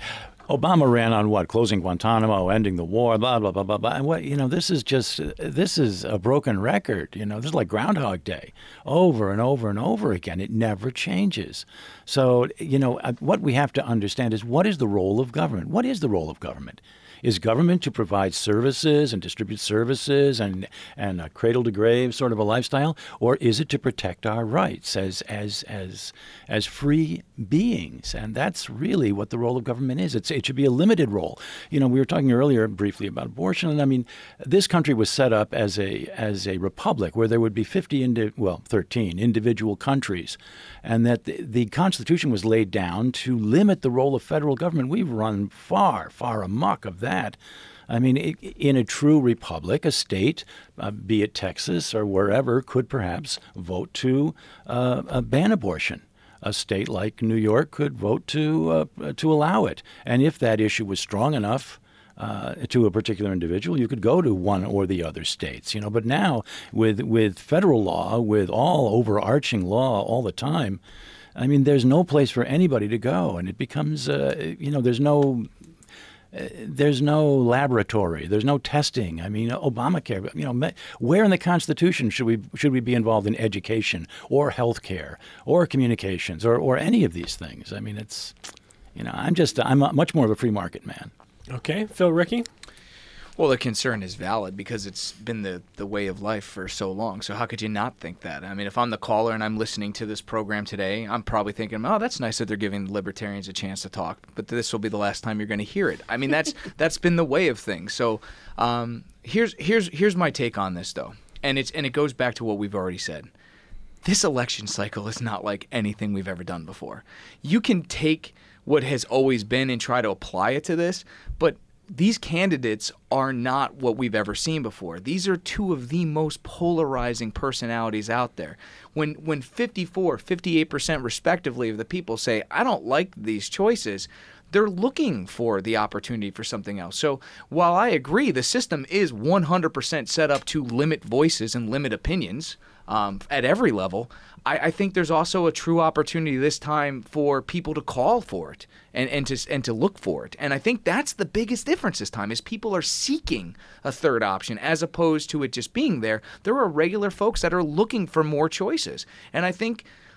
Speaker 4: Obama ran on what? Closing Guantanamo, ending the war, blah, blah, blah, blah, blah. And what, you know, this is just, this is a broken record. You know, this is like Groundhog Day over and over and over again. It never changes. So, you know, what we have to understand is what is the role of government? What is the role of government? Is government to provide services and distribute services and and a cradle to grave sort of a lifestyle, or is it to protect our rights as as as as free beings? And that's really what the role of government is. It's it should be a limited role. You know, we were talking earlier briefly about abortion, and I mean, this country was set up as a as a republic where there would be fifty indi- well thirteen individual countries, and that the, the Constitution was laid down to limit the role of federal government. We've run far far amok of that. That. I mean, in a true republic, a state, uh, be it Texas or wherever, could perhaps vote to uh, uh, ban abortion. A state like New York could vote to uh, to allow it. And if that issue was strong enough uh, to a particular individual, you could go to one or the other states. You know, but now with with federal law, with all overarching law all the time, I mean, there's no place for anybody to go, and it becomes uh, you know, there's no. Uh, there's no laboratory. There's no testing. I mean, Obamacare. You know, where in the Constitution should we should we be involved in education or health care or communications or, or any of these things? I mean, it's, you know, I'm just I'm a, much more of a free market man.
Speaker 1: Okay, Phil Rickey.
Speaker 5: Well, the concern is valid because it's been the, the way of life for so long. So how could you not think that? I mean, if I'm the caller and I'm listening to this program today, I'm probably thinking, oh, that's nice that they're giving libertarians a chance to talk, but this will be the last time you're going to hear it. I mean, that's that's been the way of things. So um, here's here's here's my take on this, though, and it's and it goes back to what we've already said. This election cycle is not like anything we've ever done before. You can take what has always been and try to apply it to this, but these candidates are not what we've ever seen before. These are two of the most polarizing personalities out there. When when fifty-four, fifty-eight percent respectively of the people say, I don't like these choices, they're looking for the opportunity for something else. So while I agree the system is one hundred percent set up to limit voices and limit opinions um, at every level, I, I think there's also a true opportunity this time for people to call for it and, and to and to look for it. And I think that's the biggest difference this time is people are seeking a third option as opposed to it just being there. There are regular folks that are looking for more choices. And I think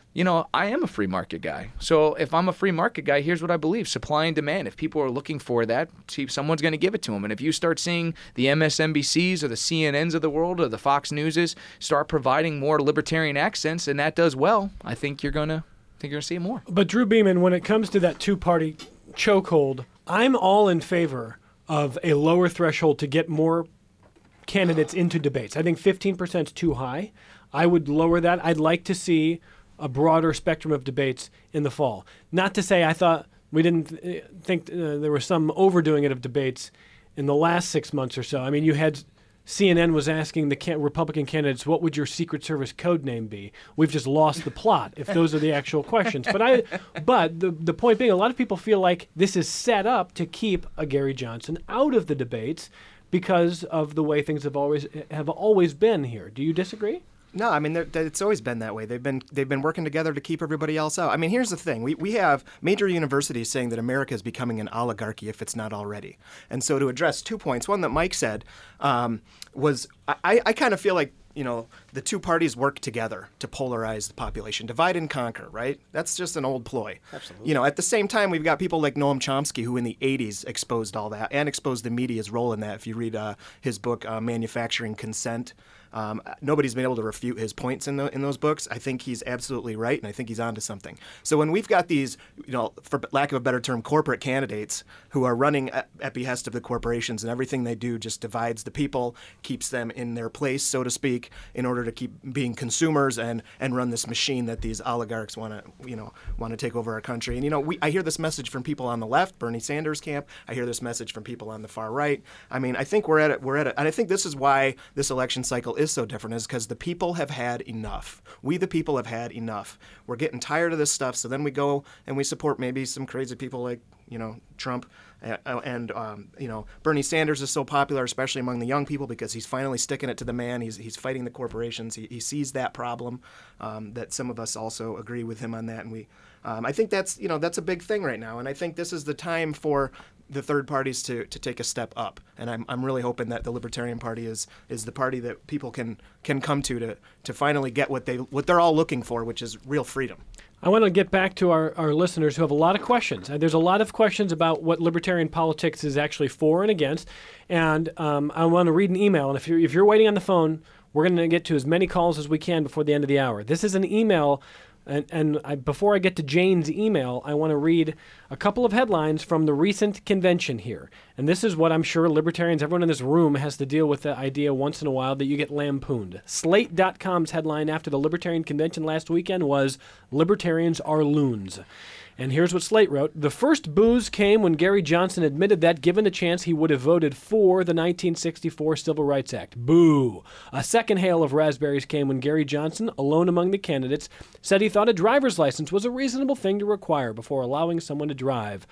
Speaker 5: you know, I am a free market guy. So if I'm a free market guy, here's what I believe. Supply and demand. If people are looking for that, see, someone's going to give it to them. And if you start seeing the M S N B Cs or the C N Ns of the world or the Fox Newses start providing more libertarian accents, and that does well, I think you're going to I think you're going to see more.
Speaker 1: But Drew Beeman, when it comes to that two-party chokehold, I'm all in favor of a lower threshold to get more candidates into debates. I think fifteen percent is too high. I would lower that. I'd like to see a broader spectrum of debates in the fall. Not to say I thought we didn't th- think uh, there was some overdoing it of debates in the last six months or so. I mean, you had C N N was asking the can- Republican candidates, what would your Secret Service code name be? We've just lost the plot if those are the actual questions. But I, but the the point being, a lot of people feel like this is set up to keep a Gary Johnson out of the debates because of the way things have always have always been here. Do you disagree?
Speaker 2: No, I mean it's always been that way. They've been they've been working together to keep everybody else out. I mean, here's the thing: we we have major universities saying that America is becoming an oligarchy if it's not already. And so, to address two points, one that Mike said um, was I, I kind of feel like you know the two parties work together to polarize the population, divide and conquer. Right? That's just an old ploy.
Speaker 9: Absolutely.
Speaker 2: You know, at the same time, we've got people like Noam Chomsky who in the eighties exposed all that and exposed the media's role in that. If you read uh, his book, uh, Manufacturing Consent. Um, nobody's been able to refute his points in, the, in those books. I think he's absolutely right, and I think he's onto something. So when we've got these, you know, for lack of a better term, corporate candidates who are running at, at behest of the corporations, and everything they do just divides the people, keeps them in their place, so to speak, in order to keep being consumers and, and run this machine that these oligarchs want to, you know, want to take over our country. And you know, we, I hear this message from people on the left, Bernie Sanders camp. I hear this message from people on the far right. I mean, I think we're at it. We're at it, and I think this is why this election cycle is so different, is because the people have had enough. We, the people, have had enough. We're getting tired of this stuff, so then we go and we support maybe some crazy people like, you know, Trump. Uh, and, um, you know, Bernie Sanders is so popular, especially among the young people, because he's finally sticking it to the man. He's he's fighting the corporations. He, he sees that problem, um, that some of us also agree with him on that. And we, um, I think that's, you know, that's a big thing right now. And I think this is the time for the third parties to, to take a step up. And I'm I'm really hoping that the Libertarian Party is is the party that people can can come to to to finally get what they what they're all looking for, which is real freedom.
Speaker 1: I want to get back to our, our listeners who have a lot of questions. Uh, there's a lot of questions about what libertarian politics is actually for and against. And um, I want to read an email. And if you're, if you're waiting on the phone, we're going to get to as many calls as we can before the end of the hour. This is an email. And, and I, before I get to Jane's email, I want to read a couple of headlines from the recent convention here. And this is what I'm sure libertarians, everyone in this room, has to deal with the idea once in a while that you get lampooned. Slate dot com's headline after the Libertarian Convention last weekend was, "Libertarians are loons." And here's what Slate wrote. "The first booze came when Gary Johnson admitted that, given the chance, he would have voted for the nineteen sixty-four Civil Rights Act. Boo. A second hail of raspberries came when Gary Johnson, alone among the candidates, said he thought a driver's license was a reasonable thing to require before allowing someone to drive.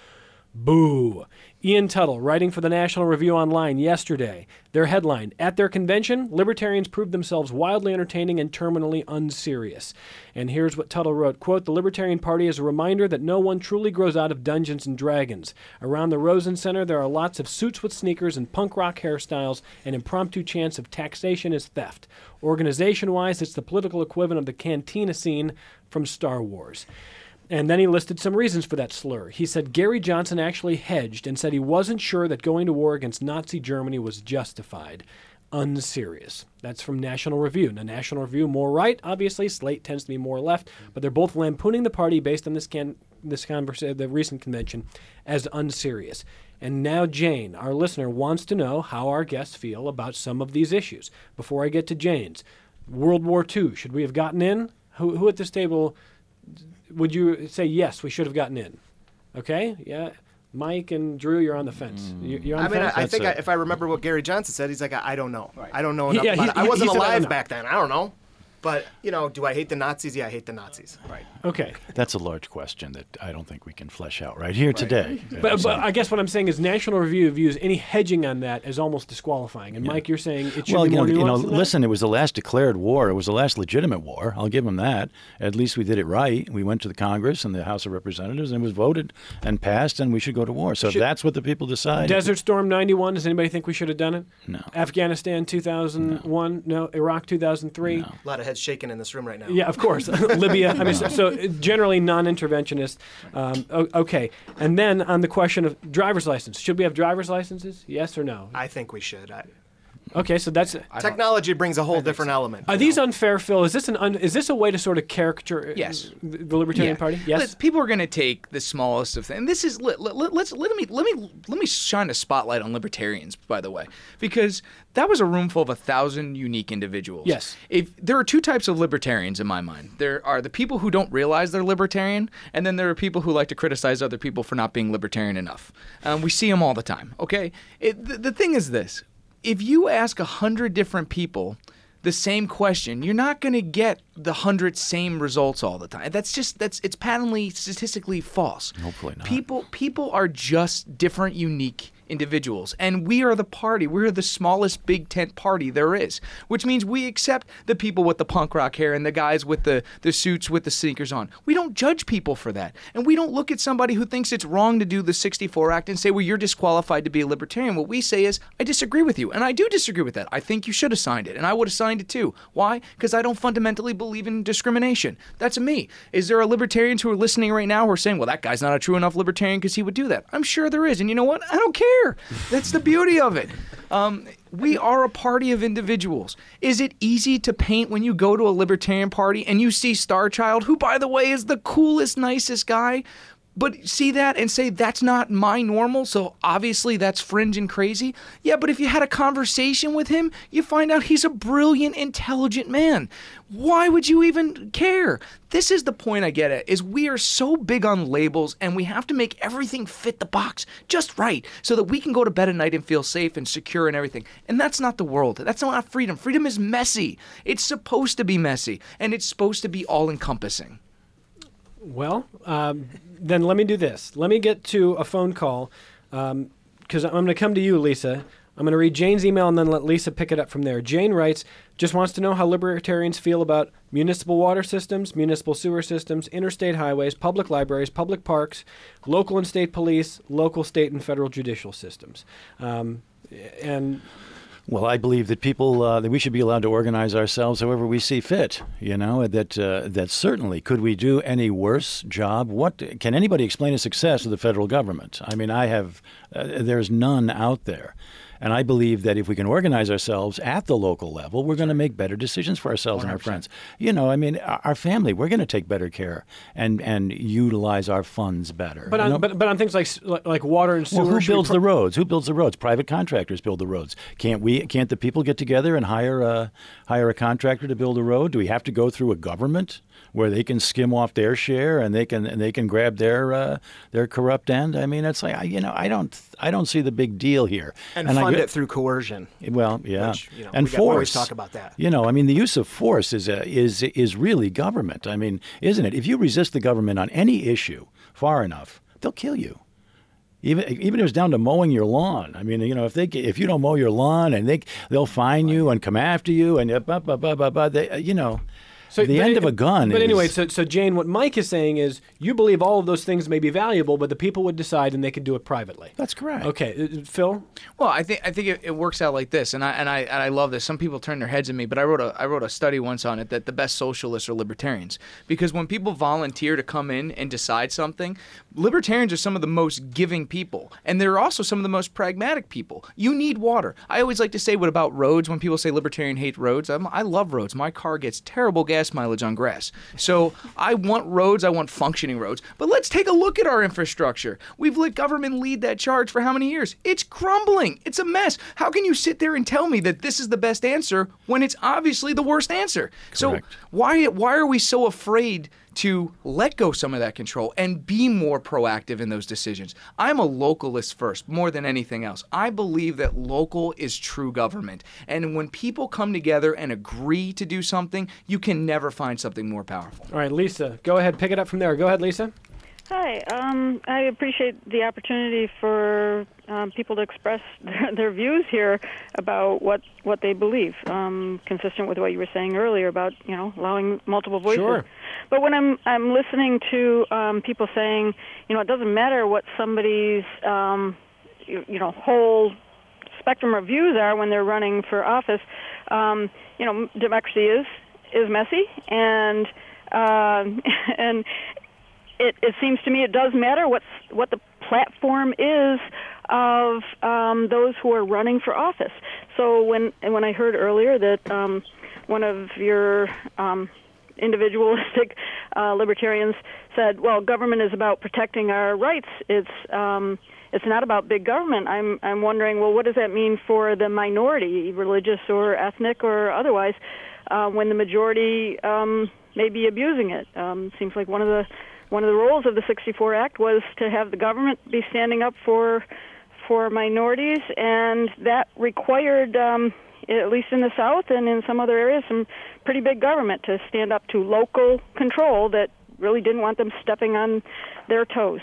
Speaker 1: Boo." Ian Tuttle, writing for the National Review Online yesterday, their headline, "At their convention, libertarians proved themselves wildly entertaining and terminally unserious." And here's what Tuttle wrote, quote, "The Libertarian Party is a reminder that no one truly grows out of Dungeons and Dragons. Around the Rosen Center, there are lots of suits with sneakers and punk rock hairstyles, and impromptu chants of taxation is theft. Organization-wise, it's the political equivalent of the cantina scene from Star Wars." And then he listed some reasons for that slur. He said Gary Johnson actually hedged and said he wasn't sure that going to war against Nazi Germany was justified. Unserious. That's from National Review. Now, National Review, more right, obviously. Slate tends to be more left. But they're both lampooning the party based on this can this conversa- the recent convention as unserious. And now Jane, our listener, wants to know how our guests feel about some of these issues. Before I get to Jane's, World War Two, should we have gotten in? Who, who at this table would you say, yes, we should have gotten in? Okay, yeah. Mike and Drew, you're on the fence. You- You're on
Speaker 2: I
Speaker 1: the
Speaker 2: mean,
Speaker 1: fence?
Speaker 2: I, I think I, if I remember what Gary Johnson said, he's like, I, I don't know. I don't know
Speaker 1: He-
Speaker 2: enough
Speaker 1: yeah,
Speaker 2: about
Speaker 1: he-
Speaker 2: it. I
Speaker 1: he-
Speaker 2: wasn't
Speaker 1: he said, "I don't
Speaker 2: alive
Speaker 1: know."
Speaker 2: back then. I don't know. But, you know, do I hate the Nazis? Yeah, I hate the Nazis. Right.
Speaker 1: Okay.
Speaker 4: That's a large question that I don't think we can flesh out right here today.
Speaker 1: But, but I guess what I'm saying is National Review views any hedging on that as almost disqualifying. And Mike, you're saying it should
Speaker 4: well,
Speaker 1: be
Speaker 4: you know,
Speaker 1: more
Speaker 4: you know,
Speaker 1: nuanced than that?
Speaker 4: listen, it was the last declared war. It was the last legitimate war. I'll give them that. At least we did it right. We went to the Congress and the House of Representatives, and it was voted and passed, and we should go to war. So
Speaker 1: Should-
Speaker 4: if that's what the people decide.
Speaker 1: Desert Storm ninety-one, does anybody think we should have done it?
Speaker 4: No.
Speaker 1: Afghanistan two thousand one? No. Iraq two thousand three?
Speaker 2: A lot of heads shaking in this room right now.
Speaker 1: Yeah, of course. Libya. I mean, so, so generally non-interventionist. Um, o- okay. And then on the question of driver's license, should we have driver's licenses? Yes or no?
Speaker 2: I think we should. I,
Speaker 1: Okay, so that's
Speaker 2: technology brings a whole different element.
Speaker 1: Are these unfair, Phil? Is this an un, is this a way to sort of caricature
Speaker 5: Yes.
Speaker 1: the, the Libertarian
Speaker 5: Yeah.
Speaker 1: Party? Yes.
Speaker 5: Let's- people are going to take the smallest of things. And this is let, let, let's let me let me let me shine a spotlight on libertarians, by the way, because that was a room full of a thousand unique individuals.
Speaker 1: Yes.
Speaker 5: If there are two types of libertarians in my mind, there are the people who don't realize they're libertarian, and then there are people who like to criticize other people for not being libertarian enough. Um, we see them all the time. Okay. It, the, the thing is this. If you ask a hundred different people the same question, you're not going to get the hundred same results all the time. That's just that's it's patently statistically false.
Speaker 4: Hopefully not.
Speaker 5: People people are just different, unique individuals, and we are the party. We're the smallest big tent party there is, which means we accept the people with the punk rock hair and the guys with the the suits with the sneakers on. We don't judge people for that, and we don't look at somebody who thinks it's wrong to do the sixty-four Act and say, well, you're disqualified to be a libertarian. What we say is, I disagree with you, and I do disagree with that. I think you should have signed it, and I would have signed it too. Why? Because I don't fundamentally believe in discrimination. That's me. Is there a libertarians who are listening right now who are saying, well, that guy's not a true enough libertarian because he would do that? I'm sure there is, and you know what? I don't care. That's the beauty of it. Um, we are a party of individuals. Is it easy to paint when you go to a libertarian party and you see Star Child, who, by the way, is the coolest, nicest guy, but see that and say, that's not my normal, so obviously that's fringe and crazy? Yeah, but if you had a conversation with him, you find out he's a brilliant, intelligent man. Why would you even care? This is the point I get at, is we are so big on labels, and we have to make everything fit the box just right so that we can go to bed at night and feel safe and secure and everything. And that's not the world. That's not freedom. Freedom is messy. It's supposed to be messy, and it's supposed to be all-encompassing.
Speaker 1: Well, um, then let me do this. Let me get to a phone call, because um, I'm going to come to you, Lisa. I'm going to read Jane's email and then let Lisa pick it up from there. Jane writes, just wants to know how libertarians feel about municipal water systems, municipal sewer systems, interstate highways, public libraries, public parks, local and state police, local, state, and federal judicial systems. Um, and...
Speaker 4: Well, I believe that people uh, that we should be allowed to organize ourselves however we see fit. You know that uh, that certainly could we do any worse job? What can anybody explain a success of the federal government? I mean, I have uh, there's none out there. And I believe that if we can organize ourselves at the local level, we're going to make better decisions for ourselves one hundred percent. And our friends. You know, I mean, our family, we're going to take better care and, and utilize our funds better.
Speaker 1: But on,
Speaker 4: you know?
Speaker 1: but, but on things like like water and sewer.
Speaker 4: Well, who
Speaker 1: should we
Speaker 4: builds
Speaker 1: pro-
Speaker 4: the roads? Who builds the roads? Private contractors build the roads. Can't we? Can't the people get together and hire a hire a contractor to build a road? Do we have to go through a government where they can skim off their share and they can and they can grab their uh, their corrupt end? I mean, it's like you know, I don't I don't see the big deal here.
Speaker 2: And,
Speaker 4: and
Speaker 2: fund
Speaker 4: I,
Speaker 2: it through coercion.
Speaker 4: Well, yeah,
Speaker 2: Which, you know,
Speaker 4: and
Speaker 2: we got-
Speaker 4: force.
Speaker 2: we always talk about that.
Speaker 4: You know, I mean, the use of force is a, is is really government. I mean, isn't it? If you resist the government on any issue far enough, they'll kill you. Even even if it's down to mowing your lawn. I mean, you know, if they if you don't mow your lawn and they they'll fine you and come after you and blah, blah, blah, blah, blah, they, you know.
Speaker 1: So,
Speaker 4: the
Speaker 1: but,
Speaker 4: end of a gun.
Speaker 1: But
Speaker 4: is,
Speaker 1: anyway, so, so Jane, what Mike is saying is you believe all of those things may be valuable, but the people would decide and they could do it privately.
Speaker 4: That's correct.
Speaker 1: Okay, uh, Phil?
Speaker 5: Well, I think I think it, it works out like this, and I and I and I love this. Some people turn their heads at me, but I wrote a I wrote a study once on it that the best socialists are libertarians, because when people volunteer to come in and decide something, libertarians are some of the most giving people, and they're also some of the most pragmatic people. You need water. I always like to say, what about roads? When people say libertarian hate roads, I'm, I love roads. My car gets terrible gas mileage on grass. So I want roads, I want functioning roads. But let's take a look at our infrastructure. We've let government lead that charge for how many years? It's crumbling. It's a mess. How can you sit there and tell me that this is the best answer when it's obviously the worst answer?
Speaker 4: Correct.
Speaker 5: So why why are we so afraid to let go some of that control and be more proactive in those decisions? I'm a localist first, more than anything else. I believe that local is true government. And when people come together and agree to do something, you can never find something more powerful.
Speaker 1: All right, Lisa, go ahead, pick it up from there. Go ahead, Lisa.
Speaker 13: Hi. Um, I appreciate the opportunity for um, people to express their, their views here about what, what they believe, um, consistent with what you were saying earlier about, you know, allowing multiple voices.
Speaker 1: Sure.
Speaker 13: But when I'm I'm listening to um, people saying, you know, it doesn't matter what somebody's, um, you, you know, whole spectrum of views are when they're running for office, um, you know, democracy is is messy, and uh, and it, it seems to me it does matter what's, what the platform is of um, those who are running for office. So when and when I heard earlier that um, one of your um, individualistic uh, libertarians said, "Well, government is about protecting our rights. It's um, it's not about big government." I'm I'm wondering, well, what does that mean for the minority, religious or ethnic or otherwise, uh, when the majority um, may be abusing it? Um, seems like one of the one of the roles of the sixty-four Act was to have the government be standing up for for minorities, and that required, um, at least in the South and in some other areas, some pretty big government to stand up to local control that really didn't want them stepping on their toes.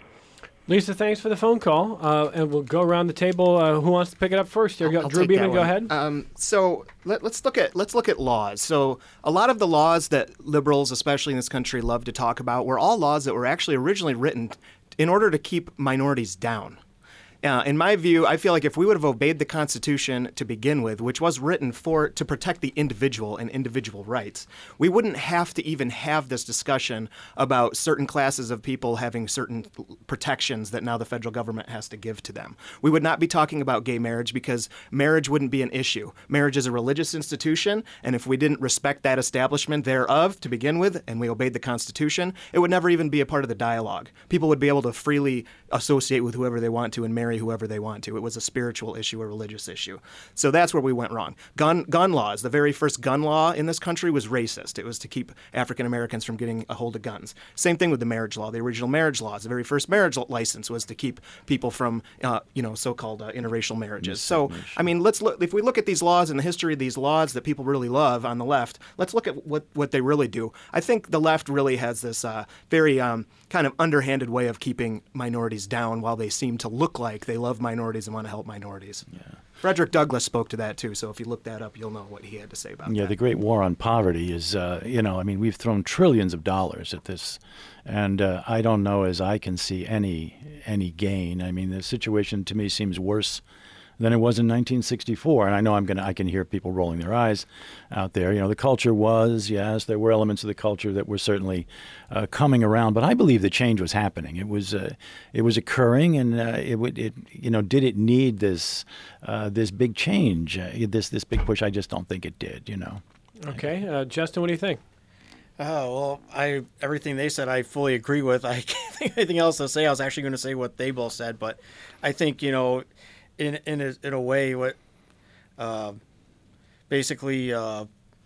Speaker 1: Lisa, thanks for the phone call, uh, and we'll go around the table. Uh, who wants to pick it up first? Here, go,
Speaker 2: I'll
Speaker 1: Drew
Speaker 2: take
Speaker 1: Beeman,
Speaker 2: that
Speaker 1: go
Speaker 2: one.
Speaker 1: ahead.
Speaker 2: Um, so let, let's look at let's look at laws. So a lot of the laws that liberals, especially in this country, love to talk about were all laws that were actually originally written in order to keep minorities down. Uh, in my view, I feel like if we would have obeyed the Constitution to begin with, which was written for to protect the individual and individual rights, we wouldn't have to even have this discussion about certain classes of people having certain protections that now the federal government has to give to them. We would not be talking about gay marriage because marriage wouldn't be an issue. Marriage is a religious institution, and if we didn't respect that establishment thereof to begin with, and we obeyed the Constitution, it would never even be a part of the dialogue. People would be able to freely associate with whoever they want to and marry whoever they want to. It was a spiritual issue, a religious issue. So that's where we went wrong. Gun gun laws. The very first gun law in this country was racist. It was to keep African Americans from getting a hold of guns. Same thing with the marriage law. The original marriage laws. The very first marriage license was to keep people from, uh, you know, so-called uh, interracial marriages. So, I mean, let's look. If we look at these laws and the history of these laws that people really love on the left, let's look at what what they really do. I think the left really has this uh, very um, kind of underhanded way of keeping minorities down while they seem to look like they love minorities and want to help minorities. Yeah. Frederick Douglass spoke to that too, so if you look that up, you'll know what he had to say about
Speaker 4: yeah,
Speaker 2: that.
Speaker 4: The great war on poverty is, uh, you know, I mean, we've thrown trillions of dollars at this, and uh, I don't know as I can see any any gain. I mean, the situation to me seems worse than it was in nineteen sixty-four. And I know I'm gonna, I can hear people rolling their eyes out there. You know, the culture was, yes, there were elements of the culture that were certainly uh, coming around, but I believe the change was happening. It was, uh, it was occurring, and uh, it would, it, you know, did it need this, uh, this big change, uh, this, this big push? I just don't think it did. You know.
Speaker 1: Okay, uh, Justin, what do you think?
Speaker 9: Oh, well, I everything they said I fully agree with. I can't think of anything else to say. I was actually going to say what they both said, but I think, you know, in in a, in a way, what uh, basically uh,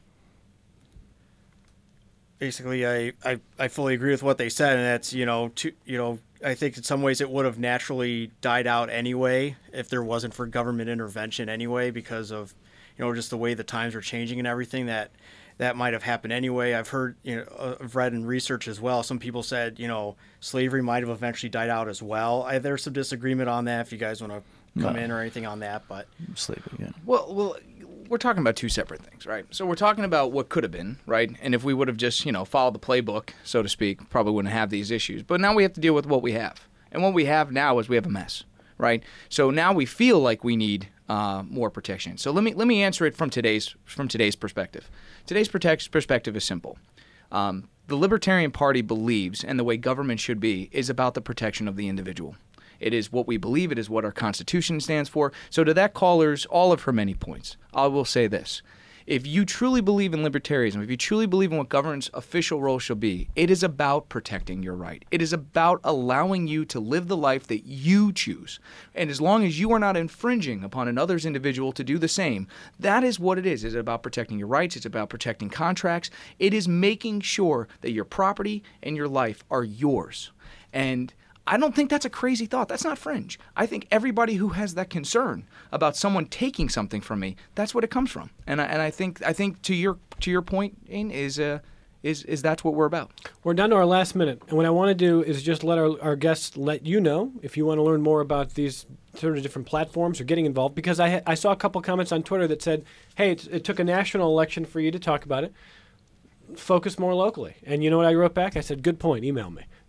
Speaker 9: basically I, I I fully agree with what they said, and that's, you know, to, you know, I think in some ways it would have naturally died out anyway if there wasn't for government intervention anyway, because of, you know, just the way the times are changing and everything, that that might have happened anyway. I've heard, you know, I've read in research as well, some people said, you know, slavery might have eventually died out as well. I, there's some disagreement on that if you guys want to come
Speaker 4: No.
Speaker 9: in or anything on that, but
Speaker 4: Slavery, yeah.
Speaker 5: Well, well, we're talking about two separate things, right? So we're talking about what could have been, right? And if we would have just, you know, followed the playbook, so to speak, probably wouldn't have these issues. But now we have to deal with what we have. And what we have now is we have a mess, right? So now we feel like we need uh, more protection. So let me let me answer it from today's from today's perspective. Today's protect, perspective is simple. Um, the Libertarian Party believes, and the way government should be, is about the protection of the individual. It is what we believe. It is what our Constitution stands for. So to that caller's, all of her many points, I will say this. If you truly believe in libertarianism, if you truly believe in what government's official role should be, it is about protecting your right. It is about allowing you to live the life that you choose. And as long as you are not infringing upon another's individual to do the same, that is what it is. It's about protecting your rights. It's about protecting contracts. It is making sure that your property and your life are yours. And I don't think that's a crazy thought. That's not fringe. I think everybody who has that concern about someone taking something from me, that's what it comes from. And I, and I think I think to your to your point, Ian, is uh, is is that's what we're about.
Speaker 1: We're down to our last minute, and what I want to do is just let our, our guests let you know if you want to learn more about these sort of different platforms or getting involved. Because I ha- I saw a couple comments on Twitter that said, "Hey, it, it took a national election for you to talk about it. Focus more locally." And you know what I wrote back? I said, "Good point. Email me."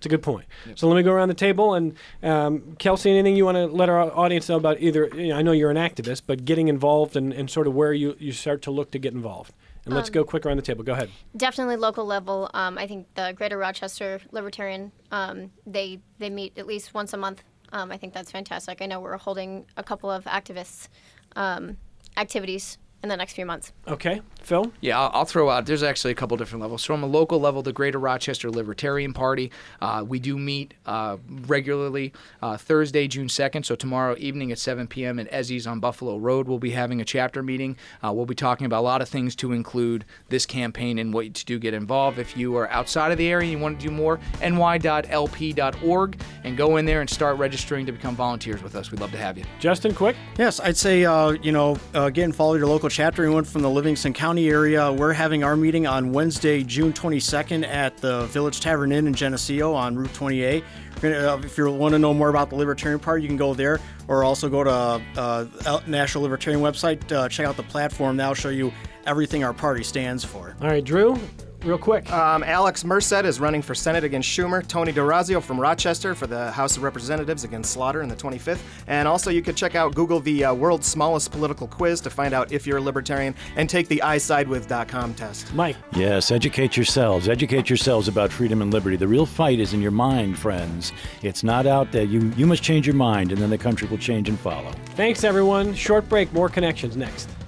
Speaker 1: It's a good point. So let me go around the table. And um, Kelsey, anything you want to let our audience know about either, you know, I know you're an activist, but getting involved and, and sort of where you, you start to look to get involved. And let's
Speaker 8: Um,
Speaker 1: go quick around the table. Go ahead.
Speaker 8: Definitely local level. Um, I think the Greater Rochester Libertarian, um, they they meet at least once a month. Um, I think that's fantastic. I know we're holding a couple of activists um, activities in the next few months.
Speaker 1: Okay. Phil?
Speaker 5: Yeah, I'll, I'll throw out, there's actually a couple different levels. From a local level, the Greater Rochester Libertarian Party, uh, we do meet uh, regularly uh, Thursday, June second, so tomorrow evening at seven p.m. at Ezzy's on Buffalo Road, we'll be having a chapter meeting. Uh, we'll be talking about a lot of things to include this campaign and what to do get involved. If you are outside of the area and you want to do more, N Y dot L P dot org, and go in there and start registering to become volunteers with us. We'd love to have you.
Speaker 1: Justin, quick?
Speaker 9: Yes, I'd say, uh, you know, uh, get and follow your local chapter. Anyone from the Livingston County area, we're having our meeting on Wednesday, June twenty-second at the Village Tavern Inn in Geneseo on Route twenty-eight. Uh, if you want to know more about the Libertarian Party, you can go there, or also go to uh, National Libertarian website, uh, check out the platform. That'll show you everything our party stands for.
Speaker 1: All right, Drew, real quick.
Speaker 2: Um, Alex Merced is running for Senate against Schumer. Tony DeRazio from Rochester for the House of Representatives against Slaughter in the twenty-fifth. And also you could check out, Google the uh, world's smallest political quiz to find out if you're a libertarian, and take the I side with dot com test.
Speaker 1: Mike?
Speaker 4: Yes, educate yourselves. Educate yourselves about freedom and liberty. The real fight is in your mind, friends. It's not out there. You, you must change your mind, and then the country will change and follow.
Speaker 1: Thanks, everyone. Short break. More Connections next.